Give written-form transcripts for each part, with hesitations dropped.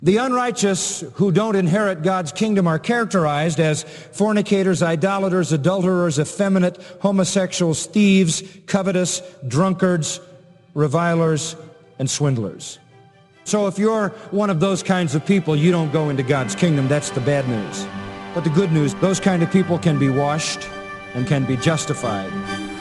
The unrighteous who don't inherit God's kingdom are characterized as fornicators, idolaters, adulterers, effeminate, homosexuals, thieves, covetous, drunkards, revilers, and swindlers. So if you're one of those kinds of people, you don't go into God's kingdom. That's the bad news. But the good news, those kind of people can be washed and can be justified.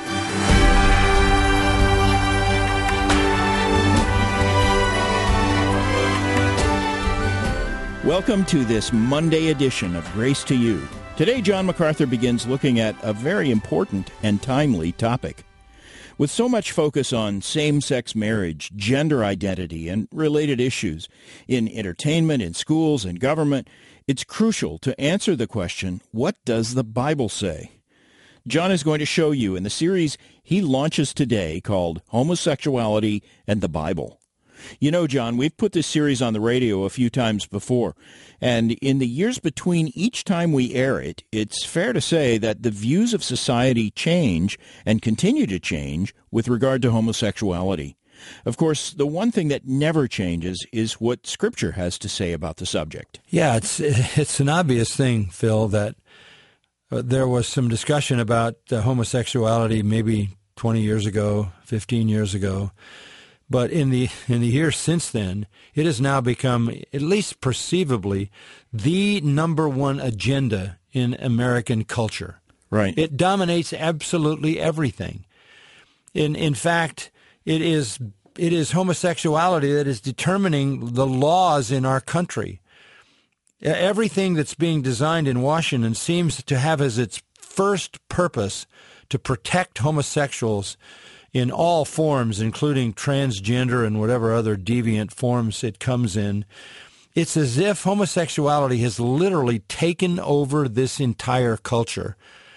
Welcome to this Monday edition of Grace to You. Today, John MacArthur begins looking at a very important and timely topic. With so much focus on same-sex marriage, gender identity, and related issues in entertainment, in schools, and government, it's crucial to answer the question, what does the Bible say? John is going to show you in the series he launches today called Homosexuality and the Bible. You know, John, we've put this series on the radio a few times before, and in the years between each time we air it, it's fair to say that the views of society change and continue to change with regard to homosexuality. Of course, the one thing that never changes is what Scripture has to say about the subject. Yeah, it's an obvious thing, Phil, that there was some discussion about homosexuality maybe 20 years ago, 15 years ago. But in the years since then, it has now become, at least perceivably, the number one agenda in American culture. Right. It dominates absolutely everything. In fact, it is homosexuality that is determining the laws in our country. Everything that's being designed in Washington seems to have as its first purpose to protect homosexuals in all forms, including transgender and whatever other deviant forms it comes in. It's as if homosexuality has literally taken over this entire culture.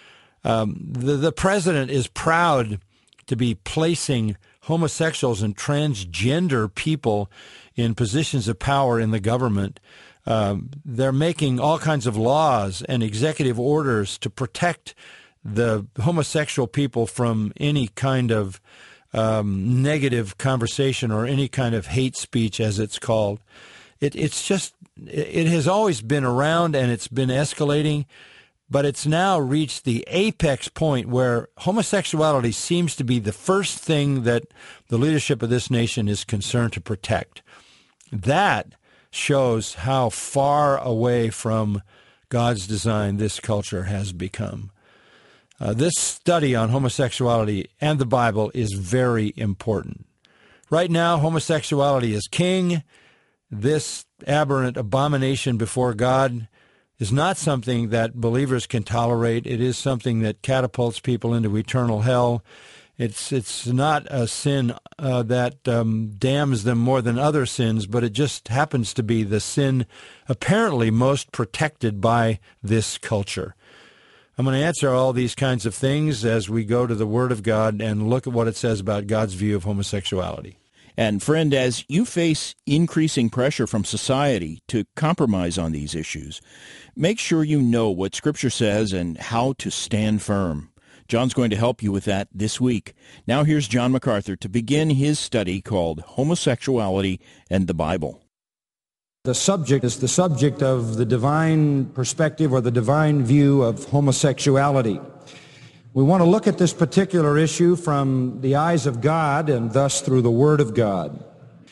The president is proud to be placing homosexuals and transgender people in positions of power in the government. They're making all kinds of laws and executive orders to protect the homosexual people from any kind of negative conversation or any kind of hate speech, as it's called. It has always been around and it's been escalating, but it's now reached the apex point where homosexuality seems to be the first thing that the leadership of this nation is concerned to protect. That shows how far away from God's design this culture has become. This study on homosexuality and the Bible is very important. Right now, homosexuality is king. This aberrant abomination before God is not something that believers can tolerate. It is something that catapults people into eternal hell. It's not a sin that damns them more than other sins, but it just happens to be the sin apparently most protected by this culture. I'm going to answer all these kinds of things as we go to the Word of God and look at what it says about God's view of homosexuality. And friend, as you face increasing pressure from society to compromise on these issues, make sure you know what Scripture says and how to stand firm. John's going to help you with that this week. Now here's John MacArthur to begin his study called Homosexuality and the Bible. The subject is the subject of the divine perspective or the divine view of homosexuality. We want to look at this particular issue from the eyes of God and thus through the Word of God.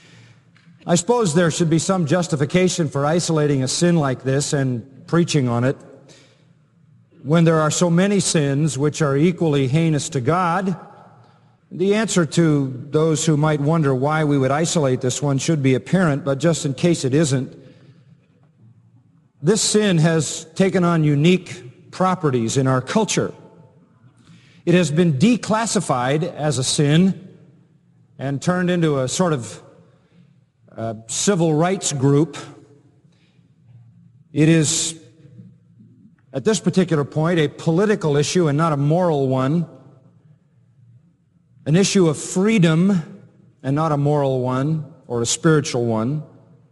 I suppose there should be some justification for isolating a sin like this and preaching on it when there are so many sins which are equally heinous to God. The answer to those who might wonder why we would isolate this one should be apparent, but just in case it isn't, this sin has taken on unique properties in our culture. It has been declassified as a sin and turned into a sort of civil rights group. It is, at this particular point, a political issue and not a moral one. An issue of freedom and not a moral one or a spiritual one.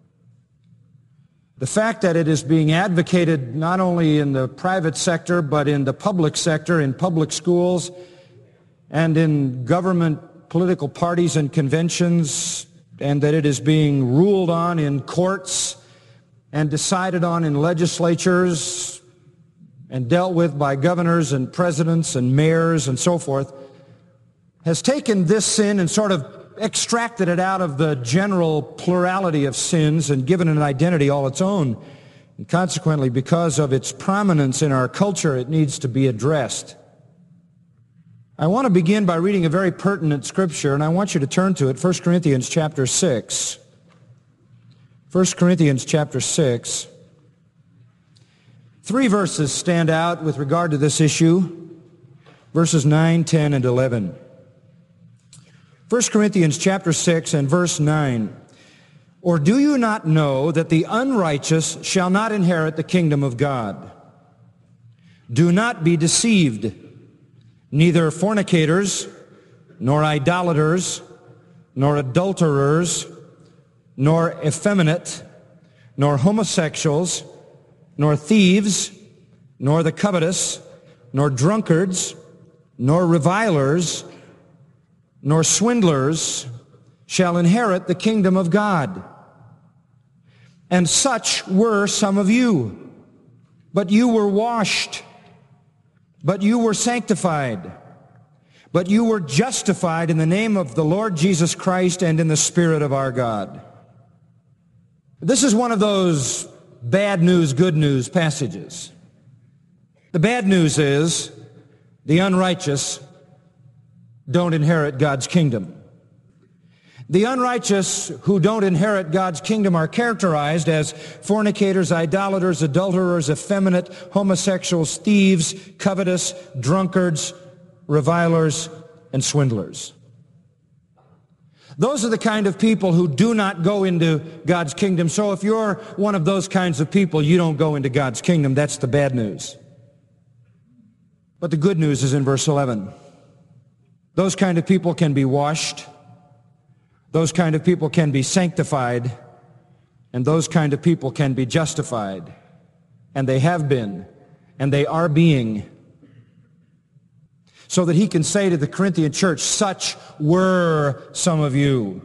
The fact that it is being advocated not only in the private sector but in the public sector, in public schools, and in government political parties and conventions, and that it is being ruled on in courts and decided on in legislatures and dealt with by governors and presidents and mayors and so forth, has taken this sin and sort of extracted it out of the general plurality of sins and given it an identity all its own. And consequently, because of its prominence in our culture, it needs to be addressed. I want to begin by reading a very pertinent scripture, and I want you to turn to it, 1 Corinthians chapter 6. 1 Corinthians chapter 6. 3 verses stand out with regard to this issue, verses 9, 10, and 11. 1 Corinthians chapter 6 and verse 9. Or do you not know that the unrighteous shall not inherit the kingdom of God? Do not be deceived. Neither fornicators, nor idolaters, nor adulterers, nor effeminate, nor homosexuals, nor thieves, nor the covetous, nor drunkards, nor revilers, nor swindlers shall inherit the kingdom of God. And such were some of you. But you were washed, but you were sanctified, but you were justified in the name of the Lord Jesus Christ and in the Spirit of our God. This is one of those bad news, good news passages. The bad news is the unrighteous don't inherit God's kingdom. The unrighteous who don't inherit God's kingdom are characterized as fornicators, idolaters, adulterers, effeminate, homosexuals, thieves, covetous, drunkards, revilers, and swindlers. Those are the kind of people who do not go into God's kingdom. So if you're one of those kinds of people, you don't go into God's kingdom. That's the bad news. But the good news is in verse 11. Those kind of people can be washed. Those kind of people can be sanctified. And those kind of people can be justified. And they have been. And they are being. So that he can say to the Corinthian church, such were some of you.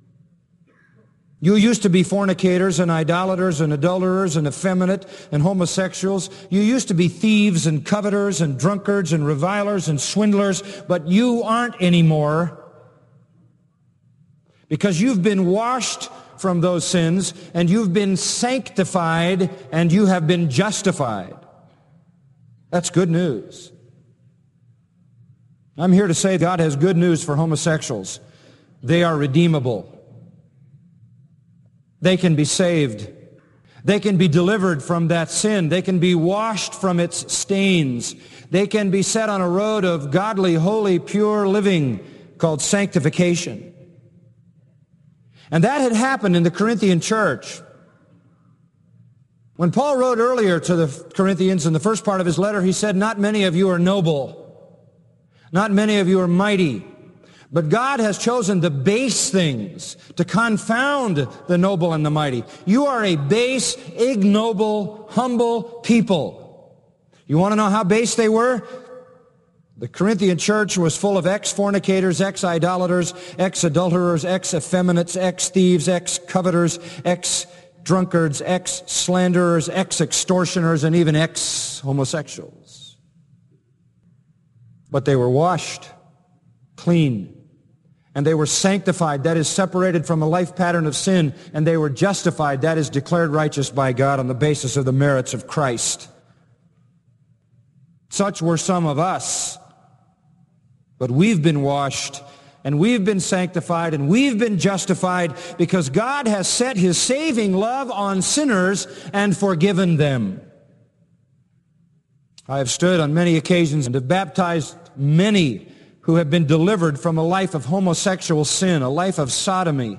You used to be fornicators and idolaters and adulterers and effeminate and homosexuals. You used to be thieves and coveters and drunkards and revilers and swindlers, but you aren't anymore because you've been washed from those sins and you've been sanctified and you have been justified. That's good news. I'm here to say God has good news for homosexuals. They are redeemable. They can be saved. They can be delivered from that sin. They can be washed from its stains. They can be set on a road of godly, holy, pure living called sanctification. And that had happened in the Corinthian church. When Paul wrote earlier to the Corinthians in the first part of his letter, he said, not many of you are noble. Not many of you are mighty. But God has chosen the base things to confound the noble and the mighty. You are a base, ignoble, humble people. You want to know how base they were? The Corinthian church was full of ex-fornicators, ex-idolaters, ex-adulterers, ex-effeminates, ex-thieves, ex-coveters, ex-drunkards, ex-slanderers, ex-extortioners, and even ex-homosexuals. But they were washed clean. And they were sanctified, that is separated from a life pattern of sin, and they were justified, that is declared righteous by God on the basis of the merits of Christ. Such were some of us. But we've been washed, and we've been sanctified, and we've been justified because God has set his saving love on sinners and forgiven them. I have stood on many occasions and have baptized many who have been delivered from a life of homosexual sin, a life of sodomy.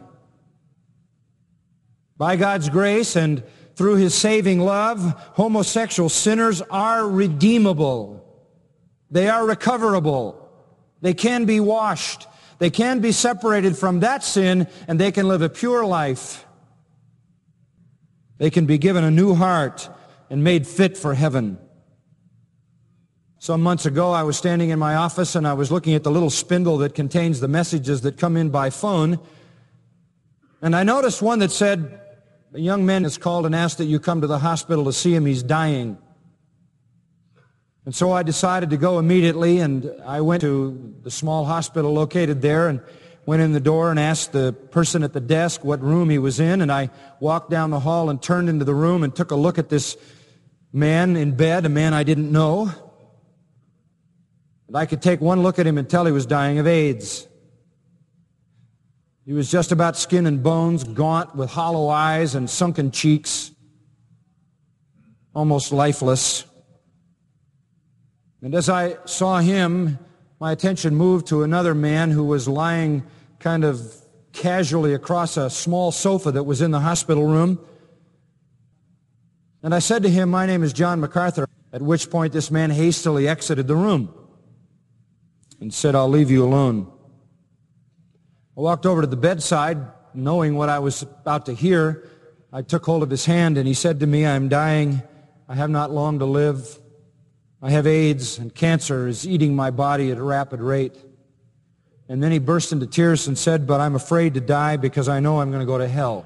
By God's grace and through his saving love, homosexual sinners are redeemable. They are recoverable. They can be washed. They can be separated from that sin, and they can live a pure life. They can be given a new heart and made fit for heaven. Some months ago, I was standing in my office and I was looking at the little spindle that contains the messages that come in by phone. And I noticed one that said, a young man has called and asked that you come to the hospital to see him. He's dying. And so I decided to go immediately, and I went to the small hospital located there and went in the door and asked the person at the desk what room he was in, and I walked down the hall and turned into the room and took a look at this man in bed, a man I didn't know. And I could take one look at him and tell he was dying of AIDS. He was just about skin and bones, gaunt, with hollow eyes and sunken cheeks, almost lifeless. And as I saw him, my attention moved to another man who was lying kind of casually across a small sofa that was in the hospital room. And I said to him, "My name is John MacArthur," at which point this man hastily exited the room and said, "I'll leave you alone." I walked over to the bedside, knowing what I was about to hear. I took hold of his hand, and he said to me, "I'm dying. I have not long to live. I have AIDS, and cancer is eating my body at a rapid rate." And then he burst into tears and said, "But I'm afraid to die because I know I'm going to go to hell."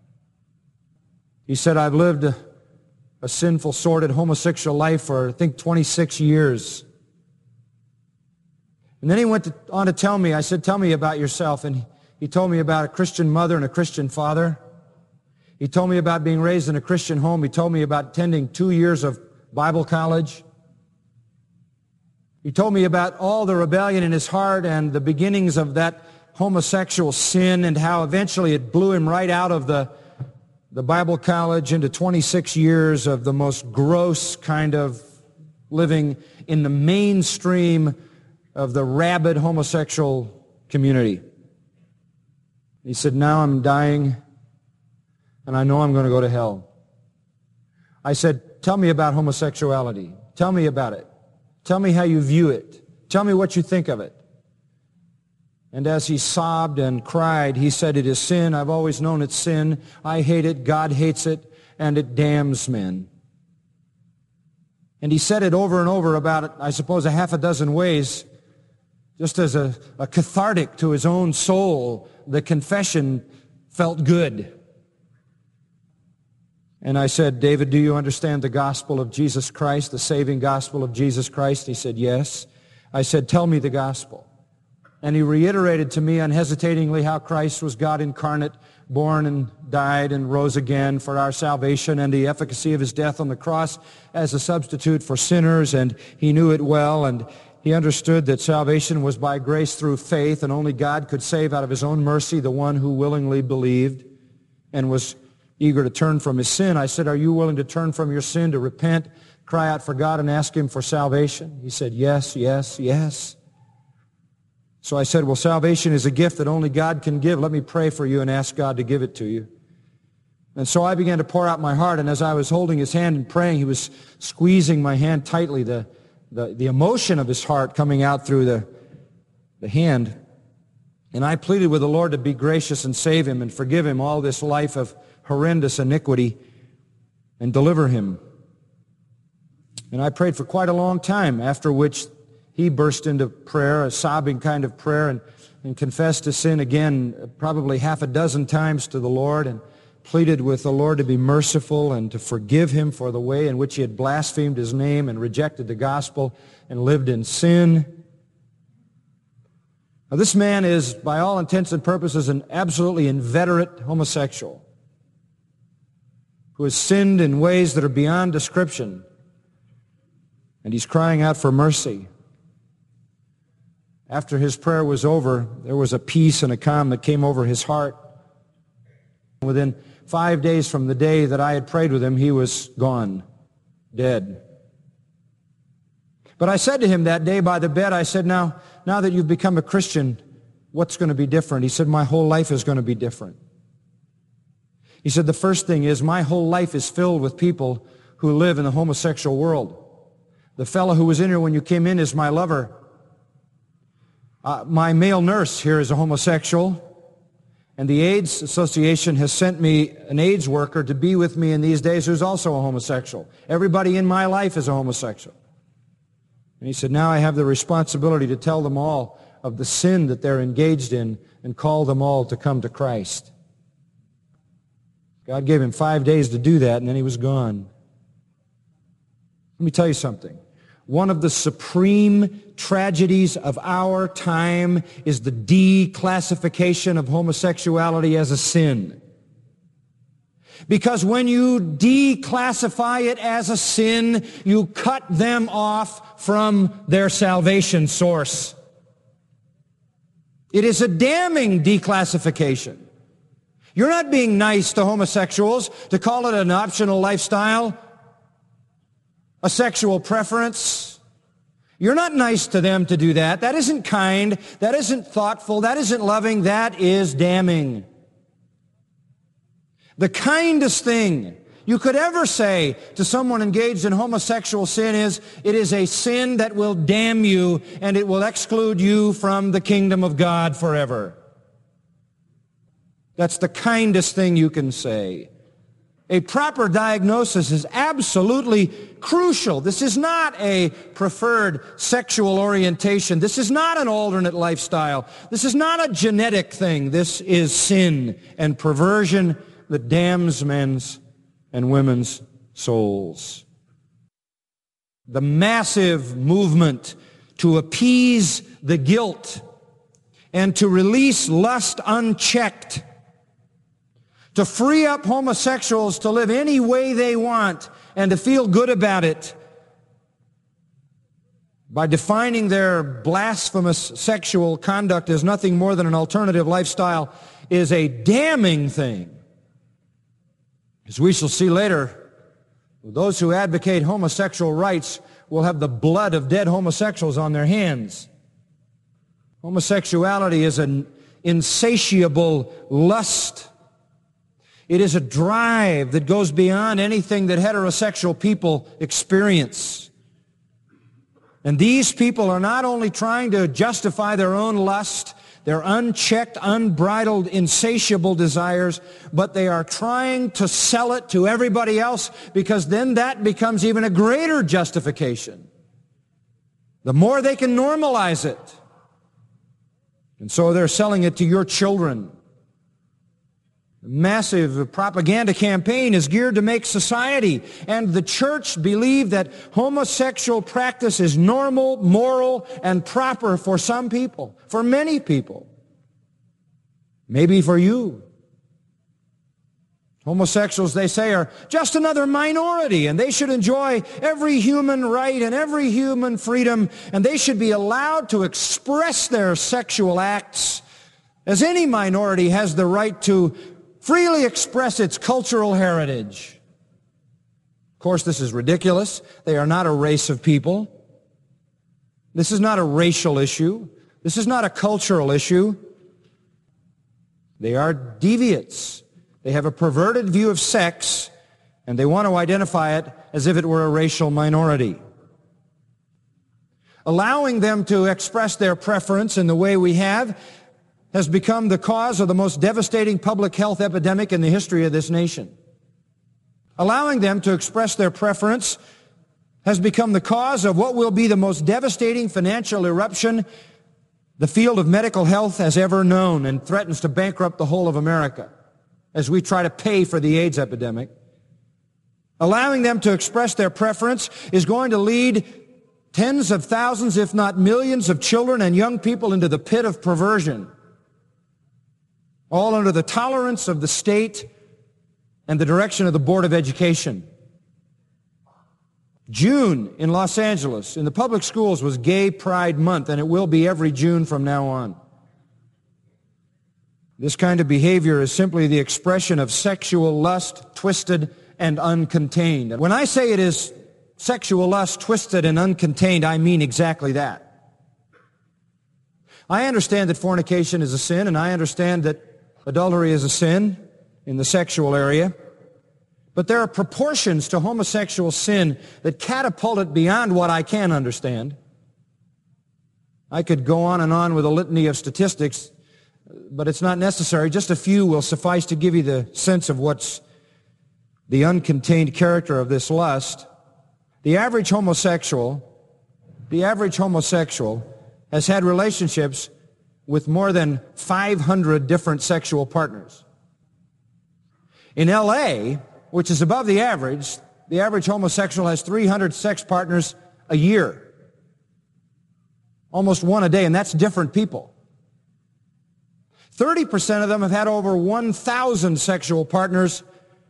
He said, "I've lived a sinful, sordid, homosexual life for, I think, 26 years. And then he went on to tell me, I said, "Tell me about yourself." And he told me about a Christian mother and a Christian father. He told me about being raised in a Christian home. He told me about attending 2 years of Bible college. He told me about all the rebellion in his heart and the beginnings of that homosexual sin and how eventually it blew him right out of the Bible college into 26 years of the most gross kind of living in the mainstream of the rabid homosexual community. He said, "Now I'm dying, and I know I'm going to go to hell." I said, "Tell me about homosexuality. Tell me about it. Tell me how you view it. Tell me what you think of it." And as he sobbed and cried, he said, "It is sin. I've always known it's sin. I hate it. God hates it, and it damns men." And he said it over and over about, I suppose, a half a dozen ways, just as a cathartic to his own soul. The confession felt good. And I said, "David, do you understand the gospel of Jesus Christ, the saving gospel of Jesus Christ?" He said, "Yes." I said, "Tell me the gospel." And he reiterated to me unhesitatingly how Christ was God incarnate, born and died and rose again for our salvation, and the efficacy of his death on the cross as a substitute for sinners, and he knew it well, and he understood that salvation was by grace through faith, and only God could save out of his own mercy the one who willingly believed and was eager to turn from his sin. I said, "Are you willing to turn from your sin, to repent, cry out for God, and ask him for salvation?" He said, "Yes, yes, yes." So I said, "Well, salvation is a gift that only God can give. Let me pray for you and ask God to give it to you." And so I began to pour out my heart, and as I was holding his hand and praying, he was squeezing my hand tightly, the emotion of his heart coming out through the hand. And I pleaded with the Lord to be gracious and save him and forgive him all this life of horrendous iniquity and deliver him. And I prayed for quite a long time, after which he burst into prayer, a sobbing kind of prayer, and confessed his sin again probably half a dozen times to the Lord, and pleaded with the Lord to be merciful and to forgive him for the way in which he had blasphemed his name and rejected the gospel and lived in sin. Now, this man is, by all intents and purposes, an absolutely inveterate homosexual who has sinned in ways that are beyond description, and he's crying out for mercy. After his prayer was over, there was a peace and a calm that came over his heart. Within 5 days from the day that I had prayed with him, he was gone, dead. But I said to him that day by the bed, I said, now that you've become a Christian, what's going to be different? He said, "My whole life is going to be different." He said, "The first thing is my whole life is filled with people who live in the homosexual world. The fellow who was in here when you came in is my lover. My male nurse here is a homosexual. And the AIDS Association has sent me an AIDS worker to be with me in these days who's also a homosexual. Everybody in my life is a homosexual." And he said, "Now I have the responsibility to tell them all of the sin that they're engaged in and call them all to come to Christ." God gave him 5 days to do that, and then he was gone. Let me tell you something. One of the supreme tragedies of our time is the declassification of homosexuality as a sin. Because when you declassify it as a sin, you cut them off from their salvation source. It is a damning declassification. You're not being nice to homosexuals to call it an optional lifestyle, a sexual preference. You're not nice to them to do that. That isn't kind. That isn't thoughtful. That isn't loving. That is damning. The kindest thing you could ever say to someone engaged in homosexual sin is, it is a sin that will damn you and it will exclude you from the kingdom of God forever. That's the kindest thing you can say. A proper diagnosis is absolutely crucial. This is not a preferred sexual orientation. This is not an alternate lifestyle. This is not a genetic thing. This is sin and perversion that damns men's and women's souls. The massive movement to appease the guilt and to release lust unchecked, to free up homosexuals to live any way they want and to feel good about it by defining their blasphemous sexual conduct as nothing more than an alternative lifestyle is a damning thing. As we shall see later, those who advocate homosexual rights will have the blood of dead homosexuals on their hands. Homosexuality is an insatiable lust. It is a drive that goes beyond anything that heterosexual people experience. And these people are not only trying to justify their own lust, their unchecked, unbridled, insatiable desires, but they are trying to sell it to everybody else, because then that becomes even a greater justification. The more they can normalize it. And so they're selling it to your children. The massive propaganda campaign is geared to make society and the church believe that homosexual practice is normal, moral, and proper for some people, for many people. Maybe for you. Homosexuals, they say, are just another minority, and they should enjoy every human right and every human freedom, and they should be allowed to express their sexual acts as any minority has the right to freely express its cultural heritage. Of course, this is ridiculous. They are not a race of people. This is not a racial issue. This is not a cultural issue. They are deviants. They have a perverted view of sex, and they want to identify it as if it were a racial minority. Allowing them to express their preference in the way we have has become the cause of the most devastating public health epidemic in the history of this nation. Allowing them to express their preference has become the cause of what will be the most devastating financial eruption the field of medical health has ever known, and threatens to bankrupt the whole of America as we try to pay for the AIDS epidemic. Allowing them to express their preference is going to lead tens of thousands, if not millions, of children and young people into the pit of perversion, all under the tolerance of the state and the direction of the Board of Education. June in Los Angeles, in the public schools, was Gay Pride Month, and it will be every June from now on. This kind of behavior is simply the expression of sexual lust, twisted and uncontained. When I say it is sexual lust, twisted and uncontained, I mean exactly that. I understand that fornication is a sin, and I understand that adultery is a sin in the sexual area. But there are proportions to homosexual sin that catapult it beyond what I can understand. I could go on with a litany of statistics, but it's not necessary. Just a few will suffice to give you the sense of what's the uncontained character of this lust. The average homosexual has had relationships with more than 500 different sexual partners. In L.A., which is above the average homosexual has 300 sex partners a year. Almost one a day, and that's different people. 30% of them have had over 1,000 sexual partners,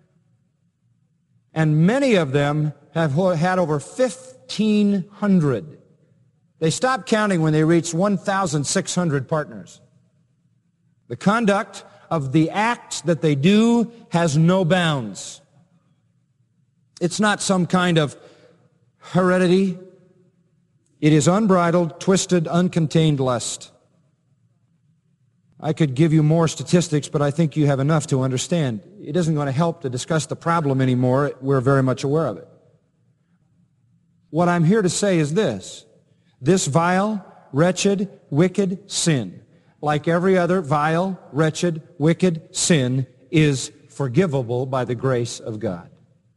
and many of them have had over 1,500. They stopped counting when they reached 1,600 partners. The conduct of the acts that they do has no bounds. It's not some kind of heredity. It is unbridled, twisted, uncontained lust. I could give you more statistics, but I think you have enough to understand. It isn't going to help to discuss the problem anymore. We're very much aware of it. What I'm here to say is this. This vile, wretched, wicked sin, like every other vile, wretched, wicked sin, is forgivable by the grace of God.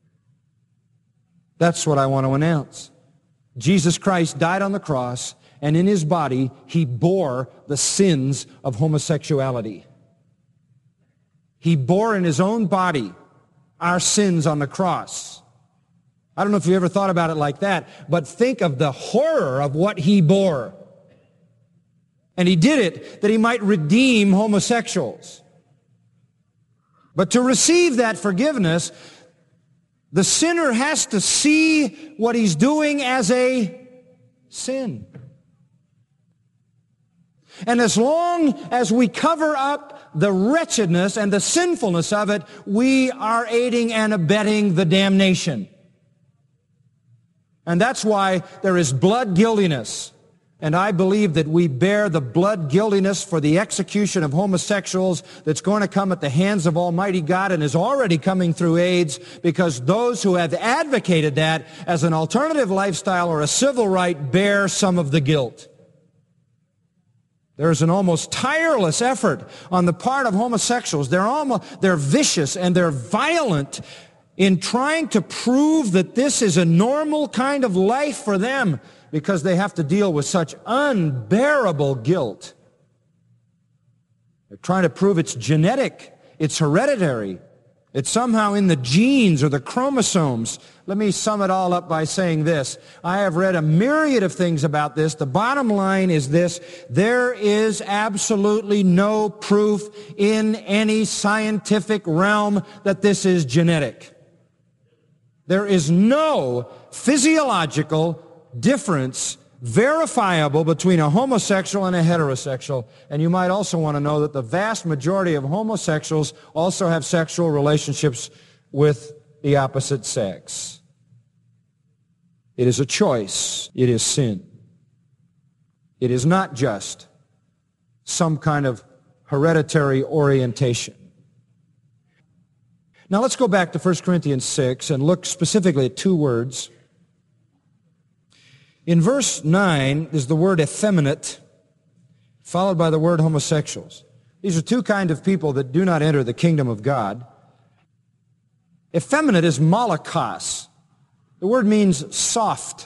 That's what I want to announce. Jesus Christ died on the cross, and in his body, he bore the sins of homosexuality. He bore in his own body our sins on the cross. I don't know if you ever thought about it like that, but think of the horror of what he bore. And he did it that he might redeem homosexuals. But to receive that forgiveness, the sinner has to see what he's doing as a sin. And as long as we cover up the wretchedness and the sinfulness of it, we are aiding and abetting the damnation. And that's why there is blood guiltiness. And I believe that we bear the blood guiltiness for the execution of homosexuals that's going to come at the hands of Almighty God and is already coming through AIDS, because those who have advocated that as an alternative lifestyle or a civil right bear some of the guilt. There's an almost tireless effort on the part of homosexuals. They're vicious and they're violent in trying to prove that this is a normal kind of life for them, because they have to deal with such unbearable guilt. They're trying to prove it's genetic, it's hereditary, it's somehow in the genes or the chromosomes. Let me sum it all up by saying this. I have read a myriad of things about this. The bottom line is this: there is absolutely no proof in any scientific realm that this is genetic. There is no physiological difference verifiable between a homosexual and a heterosexual. And you might also want to know that the vast majority of homosexuals also have sexual relationships with the opposite sex. It is a choice. It is sin. It is not just some kind of hereditary orientation. Now let's go back to 1 Corinthians 6 and look specifically at two words. In verse 9 is the word effeminate, followed by the word homosexuals. These are two kinds of people that do not enter the kingdom of God. Effeminate is malakos. The word means soft.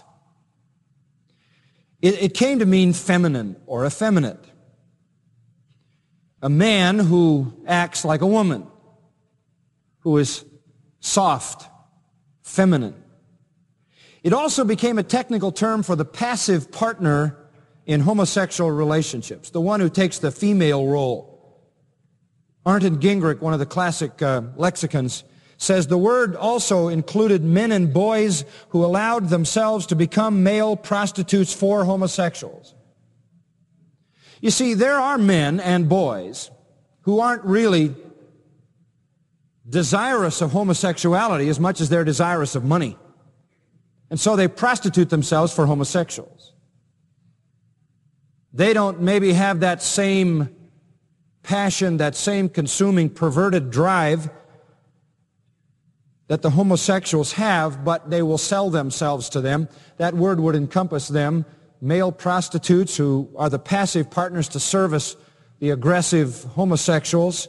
It came to mean feminine or effeminate. A man who acts like a woman, who is soft, feminine. It also became a technical term for the passive partner in homosexual relationships, the one who takes the female role. Arndt and Gingrich, one of the classic lexicons, says the word also included men and boys who allowed themselves to become male prostitutes for homosexuals. You see, there are men and boys who aren't really desirous of homosexuality as much as they're desirous of money. And so they prostitute themselves for homosexuals. They don't maybe have that same passion, that same consuming, perverted drive that the homosexuals have, but they will sell themselves to them. That word would encompass them, male prostitutes who are the passive partners to service the aggressive homosexuals,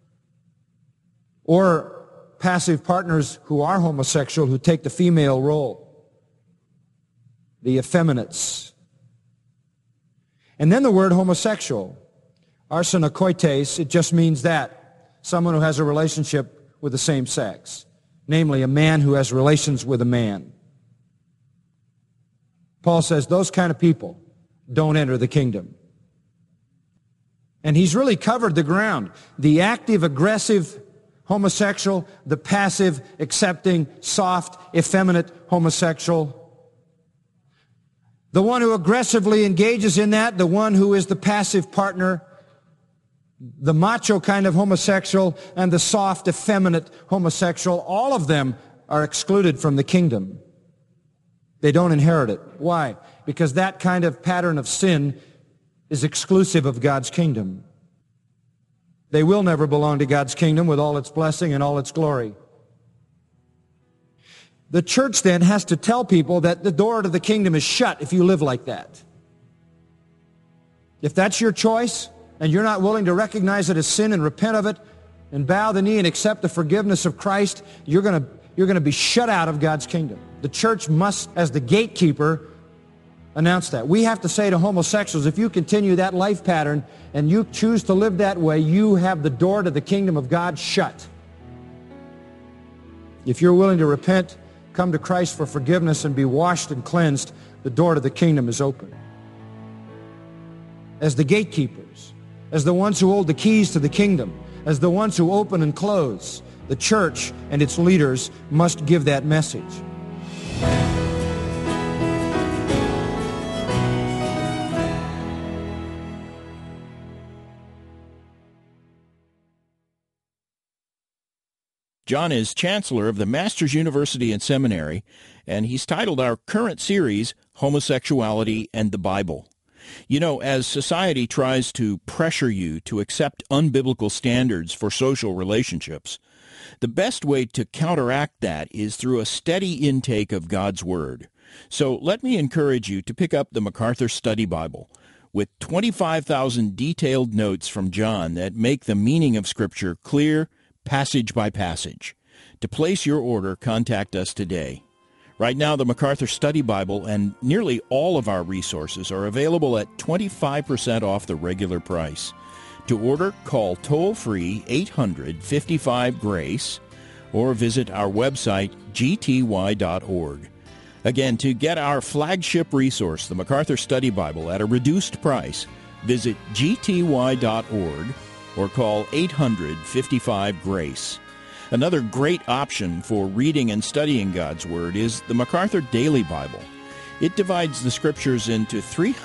or passive partners who are homosexual who take the female role. The effeminates. And then the word homosexual, arsenokoites, it just means that. Someone who has a relationship with the same sex, namely a man who has relations with a man. Paul says those kind of people don't enter the kingdom. And he's really covered the ground. The active, aggressive homosexual, the passive, accepting, soft, effeminate homosexual. The one who aggressively engages in that, the one who is the passive partner, the macho kind of homosexual, and the soft, effeminate homosexual, all of them are excluded from the kingdom. They don't inherit it. Why? Because that kind of pattern of sin is exclusive of God's kingdom. They will never belong to God's kingdom with all its blessing and all its glory. The church then has to tell people that the door to the kingdom is shut if you live like that. If that's your choice and you're not willing to recognize it as sin and repent of it and bow the knee and accept the forgiveness of Christ, you're going to be shut out of God's kingdom. The church must, as the gatekeeper, announce that. We have to say to homosexuals, if you continue that life pattern and you choose to live that way, you have the door to the kingdom of God shut. If you're willing to repent, come to Christ for forgiveness and be washed and cleansed, the door to the kingdom is open. As the gatekeepers, as the ones who hold the keys to the kingdom, as the ones who open and close, the church and its leaders must give that message. John is chancellor of the Masters University and Seminary, and he's titled our current series, Homosexuality and the Bible. You know, as society tries to pressure you to accept unbiblical standards for social relationships, the best way to counteract that is through a steady intake of God's Word. So let me encourage you to pick up the MacArthur Study Bible with 25,000 detailed notes from John that make the meaning of Scripture clear, passage by passage. To place your order, contact us today. Right now, the MacArthur Study Bible and nearly all of our resources are available at 25% off the regular price. To order, call toll-free 800-55-GRACE or visit our website, gty.org. Again, to get our flagship resource, the MacArthur Study Bible, at a reduced price, visit gty.org or call 800-55-GRACE. Another great option for reading and studying God's Word is the MacArthur Daily Bible. It divides the Scriptures into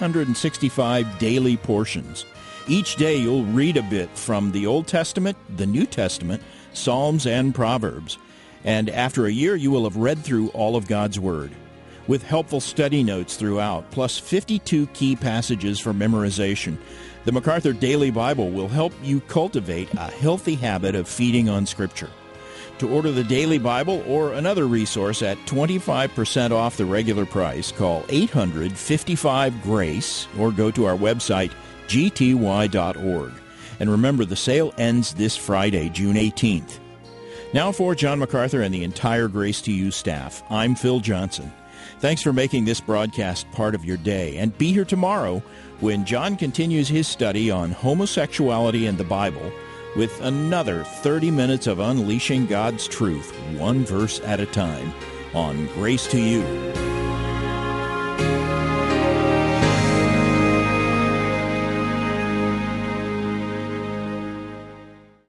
365 daily portions. Each day you'll read a bit from the Old Testament, the New Testament, Psalms, and Proverbs. And after a year you will have read through all of God's Word, with helpful study notes throughout, plus 52 key passages for memorization. The MacArthur Daily Bible will help you cultivate a healthy habit of feeding on Scripture. To order the Daily Bible or another resource at 25% off the regular price, call 800-55-GRACE or go to our website, gty.org. And remember, the sale ends this Friday, June 18th. Now for John MacArthur and the entire Grace to You staff, I'm Phil Johnson. Thanks for making this broadcast part of your day, and be here tomorrow when John continues his study on homosexuality and the Bible with another 30 minutes of unleashing God's truth, one verse at a time, on Grace to You.